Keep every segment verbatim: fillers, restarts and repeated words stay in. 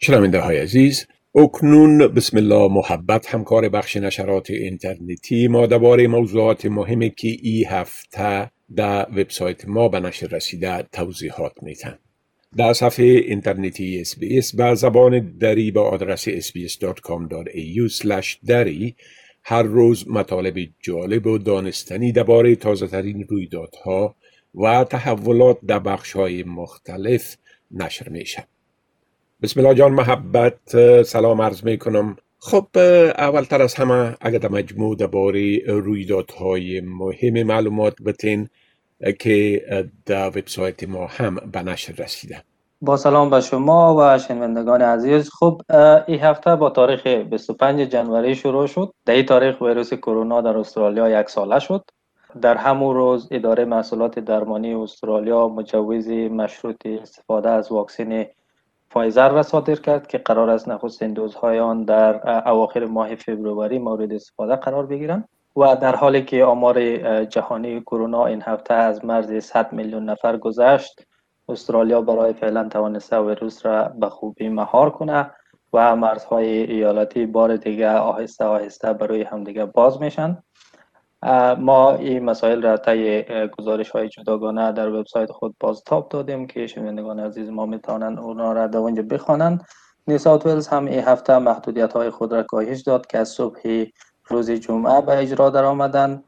شنونده های عزیز، اکنون بسم الله محبت همکار بخش نشرات اینترنتی ما درباره موضوعات مهمی که ای هفته در وبسایت ما به نشر رسیده توضیحات میتن. در صفحه اینترنتی اس بی اس به زبان دری با آدرس اس بی اس دات کام دات ای یو اسلش دری هر روز مطالب جالب و دانستنی درباره تازه ترین رویدادها و تحولات در بخش‌های مختلف نشر میشه. بسم الله جان محبت، سلام عرض میکنم. خب اولتر از همه اگر در مجموع درباره رویدادهای مهم معلومات بتین که در وبسایت ما هم به نشر رسیده. با سلام به شما و شنوندگان عزیز. خب این هفته با تاریخ بیست و پنج جنوری شروع شد. در این تاریخ ویروس کرونا در استرالیا یک ساله شد. در همون روز اداره محصولات درمانی استرالیا مجوز مشروط استفاده از واکسن فایزر را صادر کرد که قرار است نخستین دوزهای آن در اواخر ماه فوریه مورد استفاده قرار بگیرند و در حالی که آمار جهانی کرونا این هفته از مرز صد میلیون نفر گذشت، استرالیا برای فعلا توانسته ویروس را به خوبی مهار کنه و مرزهای ایالتی بار دیگر آهسته آهسته برای همدیگر باز میشن. ما این مسائل را طی گزارش های جداگانه در وبسایت خود بازتاب دادیم که شنوندگان عزیز ما میتونن اونا را در اونجا بخوانند. نیو ساوت ولز هم این هفته محدودیت های خود را کاهش داد که از صبح روز جمعه به اجرا در آمدن.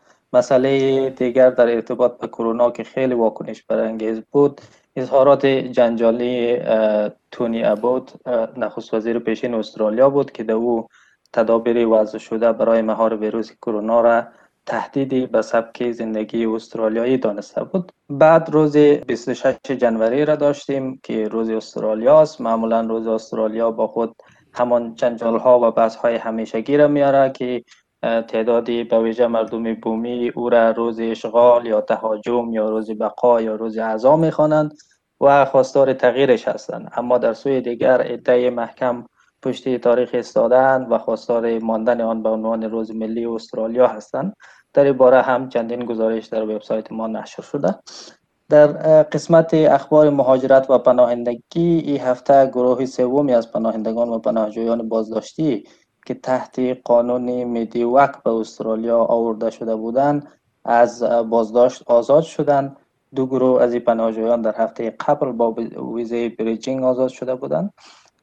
مسئله دیگر در ارتباط به کرونا که خیلی واکنش برانگیز بود، اظهارات جنجالی تونی ابوت نخست وزیر پیشین استرالیا بود که در او تدابیر وضع شده برای مهار ویروس کرونا را تهدیدی به سبک زندگی استرالیایی دانسته بود. بعد روز بیست و شش جنوری را داشتیم که روز استرالیا است. معمولا روز استرالیا با خود همان جنجال ها و بحث های همیشگی را میاره که تعدادی به ویژه مردم بومی او را روز اشغال یا تهاجم یا روز بقا یا روز عزا میخوانند و خواستار تغییرش هستند، اما در سوی دیگر عده محکم پشت تاریخ ایستاده‌اند و خواستار ماندن آن به عنوان روز ملی استرالیا هستند. در این باره هم چندین گزارش در وبسایت ما نشر شده. در قسمت اخبار مهاجرت و پناهندگی این هفته گروه سومی از پناهندگان و پناهجویان بازداشتی که تحت قانون میدیوک به استرالیا آورده شده بودند از بازداشت آزاد شدند. دو گروه از این پناهجویان در هفته قبل با ویزای بریجینگ آزاد شده بودند.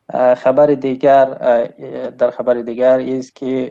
خبر دیگر در خبر دیگر است که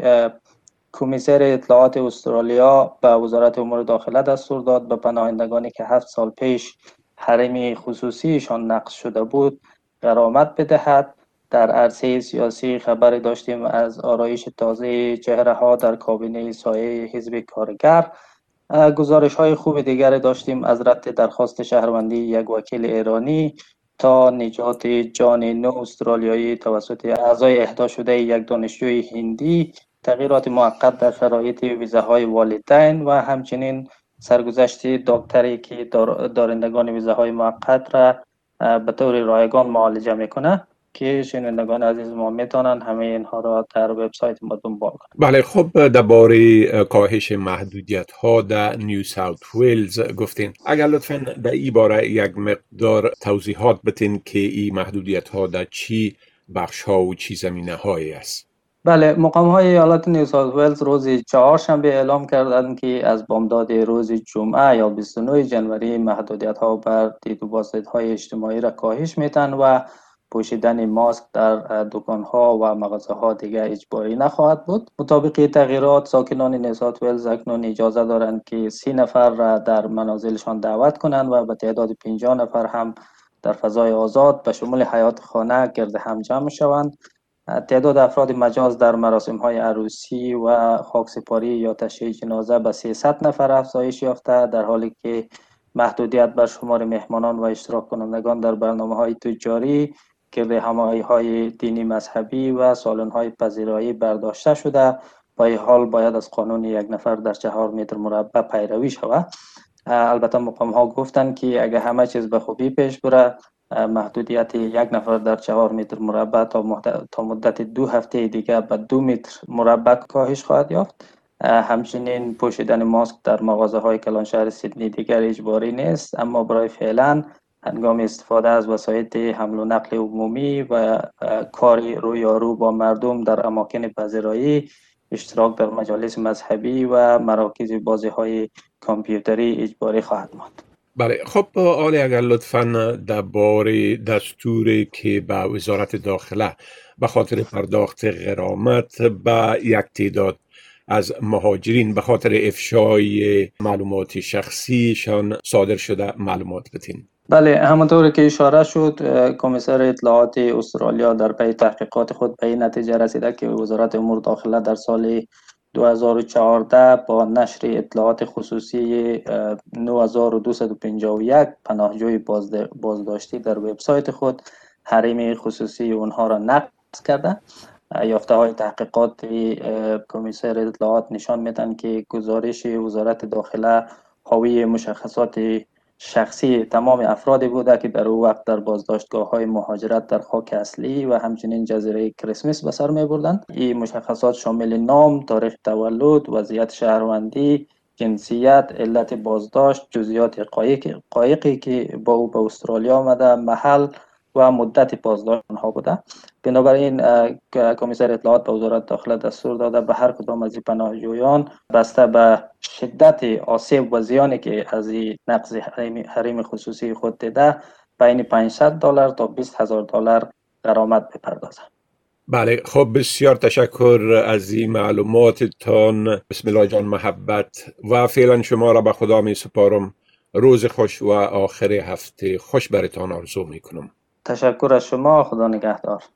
کمیسر اطلاعات استرالیا به وزارت امور داخله دستور داد به پناهندگانی که هفت سال پیش حریم خصوصیشان نقض شده بود غرامت بدهد. در عرصه سیاسی خبری داشتیم از آرایش تازه چهره ها در کابینه سایه حزب کارگر. گزارش های خوب دیگر داشتیم از رد درخواست شهروندی یک وکیل ایرانی تا نجات جان نو استرالیایی توسط اعضای اهدا شده یک دانشجوی هندی، تغییرات موقت در شرایط ویزاهای والدین و همچنین سرگذشت دکتری که دارندگان ویزاهای موقت را به طور رایگان معالجه میکنه که شنوندگان عزیز ما میتونن همه اینها را در وبسایت ما دنبال کنند. بله، خب درباره کاهش محدودیت ها در نیو ساوت ولز گفتین. اگر لطفاً در این باره یک مقدار توضیحات بدین که این محدودیت ها در چی بخش ها و چی زمینه هایی است؟ بله، مقام های ایالت نیو ساوت ولز روز چهارشنبه اعلام کردند که از بامداد روز جمعه یا بیست و نه جنوری محدودیت ها بر دید و بازدید های اجتماعی را کاهش میتن و پوشیدن ماسک در دکان ها و مغازه ها دیگر اجباری نخواهد بود. مطابق تغییرات ساکنان نیو ساوت ولز اکنون اجازه دارند که سی نفر را در منازلشان دعوت کنند و به تعداد پنجاه نفر هم در فضای آزاد به شمول حیات خانه گرد هم جمع شوند. تعداد افراد مجاز در مراسم های عروسی و خاکسپاری یا تشییع جنازه به سیصد نفر افزایش یافته، در حالی که محدودیت بر شمار مهمانان و اشتراک کنندگان در برنامه های تجاری، گرد همایی های دینی مذهبی و سالن های پذیرایی برداشته شده. با این حال باید از قانون یک نفر در چهار متر مربع پیروی شود. البته مقام ها گفتند که اگر همه چیز به خوبی پیش بره، محدودیت یک نفر در چهار متر مربع تا مدت دو هفته دیگر به دو متر مربع کاهش خواهد یافت. همچنین پوشیدن ماسک در مغازه های کلان شهر سیدنی دیگر اجباری نیست، اما برای فعلا هنگام استفاده از وسایل حمل و نقل عمومی و کار رویارو با مردم در اماکن پذیرایی، اشتراک در مجالس مذهبی و مراکز بازی‌های کامپیوتری اجباری خواهد ماند. بله، خب آقای اگر لطفاً درباره دستوری که به وزارت داخله به خاطر پرداخت غرامت به یک تعداد از مهاجرین به خاطر افشای معلومات شخصیشان صادر شده معلومات بدین. بله، همونطور که اشاره شد، کمیسر اطلاعات استرالیا در پی تحقیقات خود به این نتیجه رسیده که وزارت امور داخله در سال دو هزار و چهارده با نشر اطلاعات خصوصی نه هزار و دویست و پنجاه و یک پناهجوی بازداشتی در وبسایت خود حریم خصوصی اونها را نقض کرده. یافته های تحقیقات کمیسر اطلاعات نشان میدن که گزارش وزارت داخله حاوی مشخصات شخصی تمام افرادی بوده که در او وقت در بازداشتگاه های مهاجرت در خاک اصلی و همچنین جزیره کریسمس به سر می بردند. این مشخصات شامل نام، تاریخ تولد، وضعیت شهروندی، جنسیت، علت بازداشت، جزئیات قایق قایقی که با او به استرالیا آمده، محل و مدت بازداشت آنها بوده. بنابراین کمیسر اطلاعات به وزارت داخله دستور داده به هر کدام از این پناهجویان بسته به شدت آسیب و زیانی که از این نقض حریم خصوصی خود دیده بین پانصد دلار تا بیست هزار دلار غرامت بپردازند. بله، خب بسیار تشکر از این معلوماتتان. بسم الله جان محبت و فعلا شما را به خدا می سپارم. روز خوش و آخر هفته خوش برتان آرزو می کنم. تشکر از شما. خدا نگهدار.